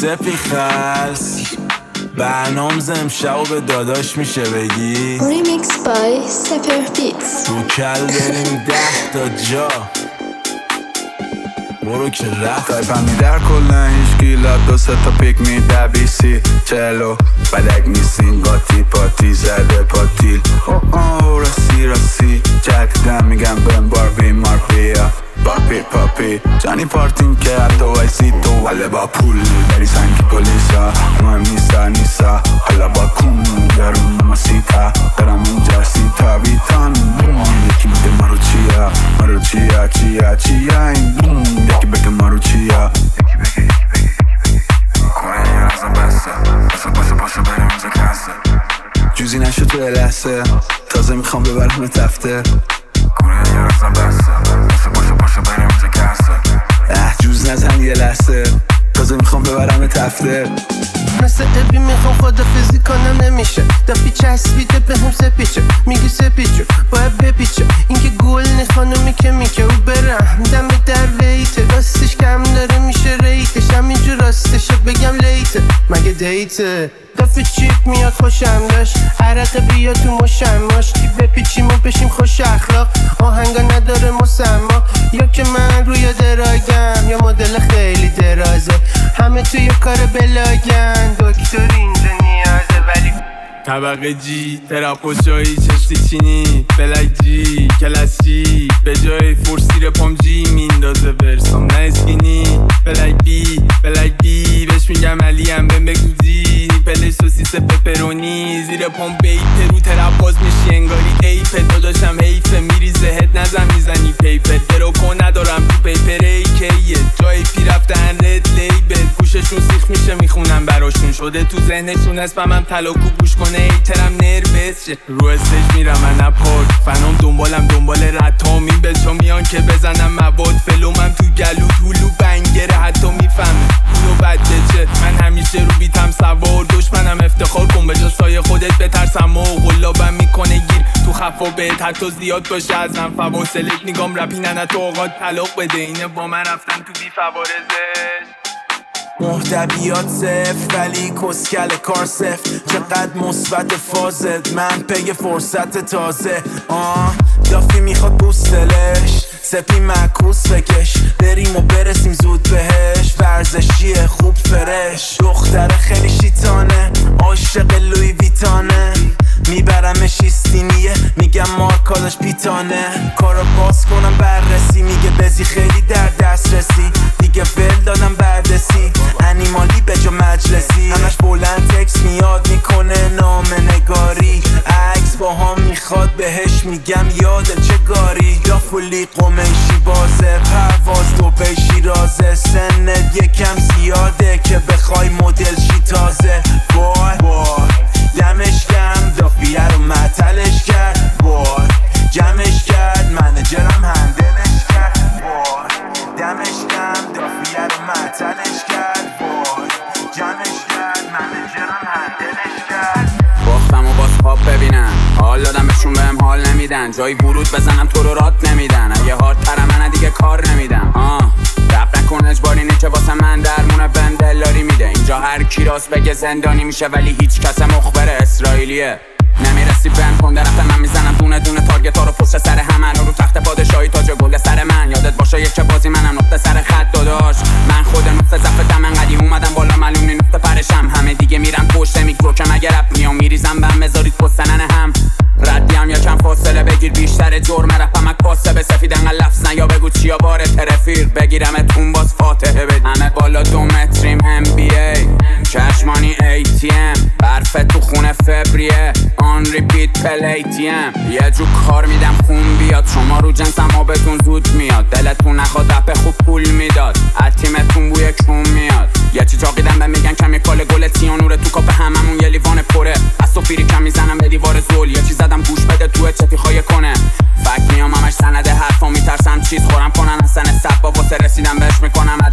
سپی خلص برنامز امشب به داداش میشه بگی ریمیکس بای سپر بیتس رو کل بریم 10 تا جا برو که رفت تایپم در کلن هیچ گیلات 2 تا پیک میده بیسی چلو بلک نیستین قاطی پاتی زده پاتیل راستی جکدم میگم بهم باربی مارپیا بارپی پاپی جانی پارتیم که حتی وایسی تو ولی با پول بری سنگی پولیسا مهم نیستا حالا با کون گرون ماسیتا برم اینجا سیتا ویتان یکی بگه مارو چیا این بوم یکی بگه مارو چیا کنه یه رازم بسته باسه بریم اینجا کنسه جوزی نشد تو لحظه تازه میخوام ببرم تفته کنه یه رازم بسته باسه بریم اینجا کنسه جوز نزن یه لحظه تازه میخوام ببرم تفته مثل ابی میخوام خدافزی کنم نمیشه دافی چسبیده به هم سپیچه میگی سپیچه باید بپیچه این که گل نه خانومی که میگه او برم دم در ویته راستش کم داره میشه ریتش همینجور راستشه بگم لیته مگه دیته دافی چیپ میاد خوشم داشت عرق بیا تو مشماش کی بپیچیم و بشیم خوش اخلاق آهنگا نداره مسما یا که من روی دراگم یا مدل خیلی درازه همه توی کار بلاگن دکتر اینجا نیازه ولی طبقه جی تراپوشایی چشتی چینی بلک جی کلاسی به جای فرسی رپام جی میندازه برسام نه اسکینی بلک بی بهش میگم علی هم بهم بگو زی پلش سوسیس پپرونی زیر پام بیت رو ترپ باز میشی انگاری ایپت داداشم حیفه میری زهد نزن میزنی پیپت درو کن ندارم تو پیپر ایکیه جای پی رفتن رد لیبل گوششون سیخ میشه میخونم براشون شده تو ذهنشون اسمم تلاکو گوش کنه ایترم نربس شه رو استیج میرم من نپاک فنام دنبال رتام این بچا میان که بزنم مواد فلومم تو گلو هلو بنگره حتی میفهمه اونو بده چه من همیشه رو بیتم سوار دشمنم افتخار کن به جا سایه خودت بترسم و غلابم میکنه گیر تو خفا بهت حتی زیاد باشه ازم فواصلت نگام رپی ننه تو آقا طلاق بده اینه با من رفتن تو بی فوارزش محتویات صفر ولی کسکل کار صفر چقدر مثبت فازت من پی فرصت تازه دافی میخواد بوستلش سپی معکوس بکش بریم و برسیم زود بهش ورزشیه خوب فرش دختر خیلی شیطانه عاشق لوی ویتانه میبرمش ایستینیه میگم مارکالاش پیتانه کارو باز کنم بررسی میگه بزی خیلی در دست رسی دیگه ول دادم بردسی انیمالی به جا مجلسی همش بلند تکس میاد میکنه نام نگاری عکس با هم میخواد بهش میگم یاده چه گاری دافولی قمیشی بازه پرواز دوبی شیرازه سنت یکم زیاده که بخوای مدل شی تازه وای دمش گرم دافیه رو معطلش کرد وای جمعش کرد منجرم هندلش کرد وای دمش گرم دافیه رو معطلش کرد وای جمعش کرد منجرم هندلش کرد باختم و باز خواب ببینم حال دادم بهشون بهم حال نمیدن جایی ورود بزنم تو رو رات نمیدن اگه هارد تره من دیگه کار نمیدم رب نکن اجباری نه که واسه من درمونه بندلاری میده اینجا هر کی راست بگه زندانی میشه ولی هیچ کس مخبر اسرائیلیه نمیرسی بند کن درخت من میزنم دونه تارگت ها رو پشت سر همن رو تخت پادشاهی تاج گل سر من یادت باشه یک بازی منم نقطه سر خط داداش من خود نقطه ضعف دم انقدی اومدم بالا معلوم نقطه پرشم همه دیگه میرن پشت میکرو که مگه رپ میام میریزم بهم بذارید پستنن هم ردیم یا کم فاصله بگیر بیشتر جرم رپمک پاسه به سفید انقل لفظ نیا بگو چیا باره ترفیر بگیرم اتون باز فاتحه بد همه بالا 2 متریم NBA چشمانی ATM برف تو خونه فبریه آن ریپیت پلیتیم یه جو کار میدم خون بیاد شما رو جنسم آبتون زود میاد دلتون نخواد رپ خوب پول میداد تیمتون بوی کون میاد یه چی چاقیدم به میگن کمیکال گل سیانوره تو کاپ هممون یه لیوان پره از تو فیری کم میزنم به دیوار زول یه چی زدم گوش بده تو چتی خواهی کنه فکر میام همش سنده حرفا میترسم چیز خورم کنن از سن سب با واسه رسیدم بهش میکنم